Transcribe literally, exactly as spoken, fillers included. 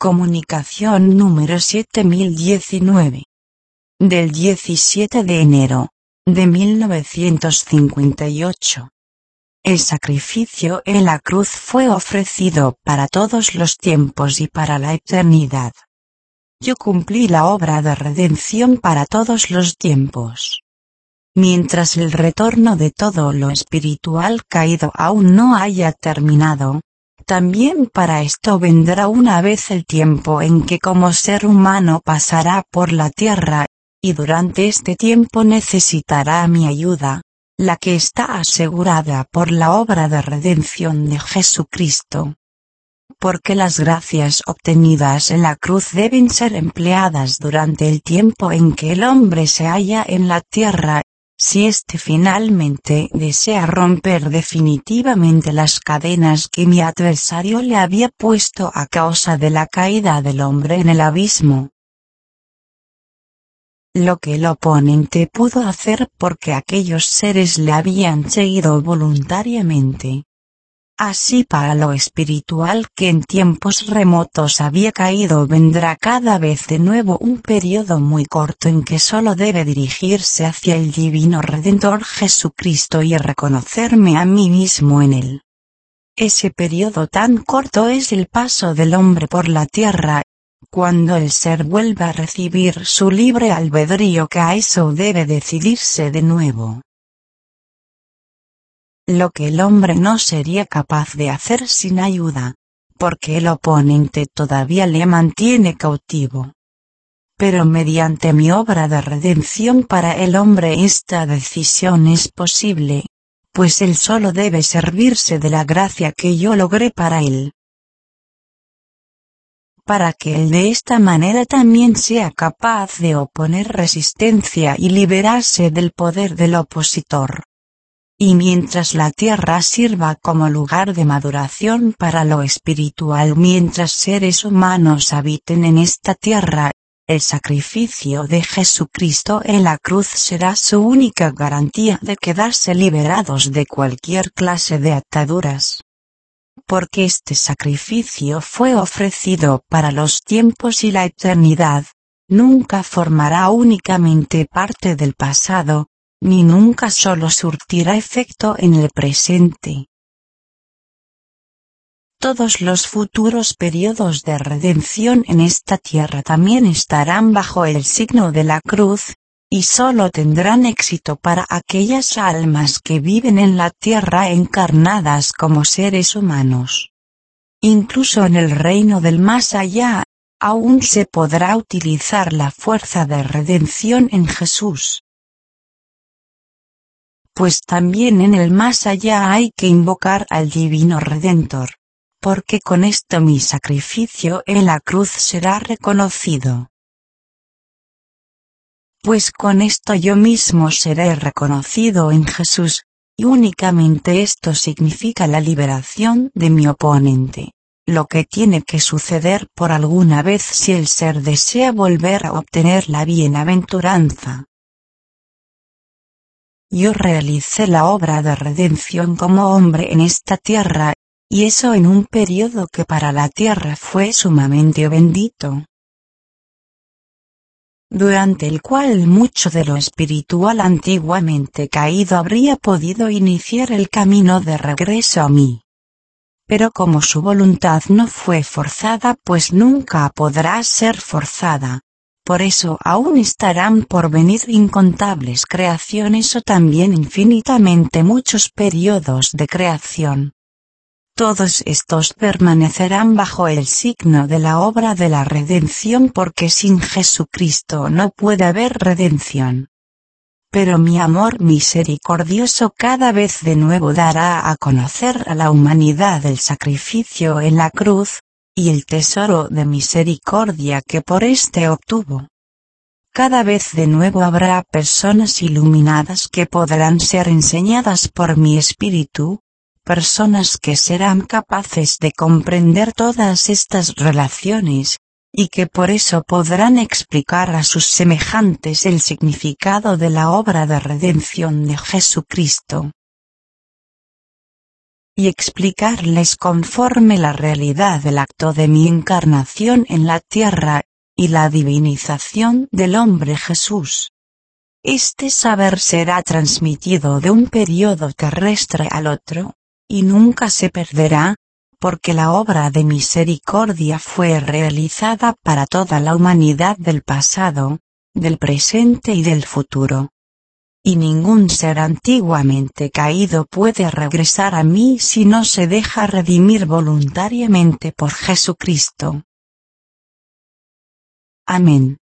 Comunicación número siete mil diecinueve. Del diecisiete de enero, de mil novecientos cincuenta y ocho. El sacrificio en la cruz fue ofrecido para todos los tiempos y para la eternidad. Yo cumplí la obra de redención para todos los tiempos. Mientras el retorno de todo lo espiritual caído aún no haya terminado, también para esto vendrá una vez el tiempo en que como ser humano pasará por la tierra, y durante este tiempo necesitará mi ayuda, la que está asegurada por la obra de redención de Jesucristo. Porque las gracias obtenidas en la cruz deben ser empleadas durante el tiempo en que el hombre se halla en la tierra, si éste finalmente desea romper definitivamente las cadenas que mi adversario le había puesto a causa de la caída del hombre en el abismo. Lo que el oponente pudo hacer porque aquellos seres le habían seguido voluntariamente. Así para lo espiritual que en tiempos remotos había caído vendrá cada vez de nuevo un periodo muy corto en que solo debe dirigirse hacia el divino Redentor Jesucristo y reconocerme a mí mismo en él. Ese periodo tan corto es el paso del hombre por la tierra, cuando el ser vuelva a recibir su libre albedrío, que a eso debe decidirse de nuevo. Lo que el hombre no sería capaz de hacer sin ayuda, porque el oponente todavía le mantiene cautivo. Pero mediante mi obra de redención para el hombre esta decisión es posible, pues él solo debe servirse de la gracia que yo logré para él. Para que él de esta manera también sea capaz de oponer resistencia y liberarse del poder del opositor. Y mientras la tierra sirva como lugar de maduración para lo espiritual, mientras seres humanos habiten en esta tierra, el sacrificio de Jesucristo en la cruz será su única garantía de quedarse liberados de cualquier clase de ataduras. Porque este sacrificio fue ofrecido para los tiempos y la eternidad, nunca formará únicamente parte del pasado, ni nunca solo surtirá efecto en el presente. Todos los futuros periodos de redención en esta tierra también estarán bajo el signo de la cruz, y solo tendrán éxito para aquellas almas que viven en la tierra encarnadas como seres humanos. Incluso en el reino del más allá, aún se podrá utilizar la fuerza de redención en Jesús. Pues también en el más allá hay que invocar al divino Redentor, porque con esto mi sacrificio en la cruz será reconocido. Pues con esto yo mismo seré reconocido en Jesús, y únicamente esto significa la liberación de mi oponente, lo que tiene que suceder por alguna vez si el ser desea volver a obtener la bienaventuranza. Yo realicé la obra de redención como hombre en esta tierra, y eso en un periodo que para la tierra fue sumamente bendito, durante el cual mucho de lo espiritual antiguamente caído habría podido iniciar el camino de regreso a mí. Pero como su voluntad no fue forzada, pues nunca podrá ser forzada. Por eso aún estarán por venir incontables creaciones o también infinitamente muchos periodos de creación. Todos estos permanecerán bajo el signo de la obra de la redención, porque sin Jesucristo no puede haber redención. Pero mi amor misericordioso cada vez de nuevo dará a conocer a la humanidad el sacrificio en la cruz, y el tesoro de misericordia que por éste obtuvo. Cada vez de nuevo habrá personas iluminadas que podrán ser enseñadas por mi espíritu, personas que serán capaces de comprender todas estas relaciones, y que por eso podrán explicar a sus semejantes el significado de la obra de redención de Jesucristo. y explicarles conforme la realidad del acto de mi encarnación en la tierra, y la divinización del hombre Jesús. Este saber será transmitido de un periodo terrestre al otro, y nunca se perderá, porque la obra de misericordia fue realizada para toda la humanidad del pasado, del presente y del futuro. Y ningún ser antiguamente caído puede regresar a mí si no se deja redimir voluntariamente por Jesucristo. Amén.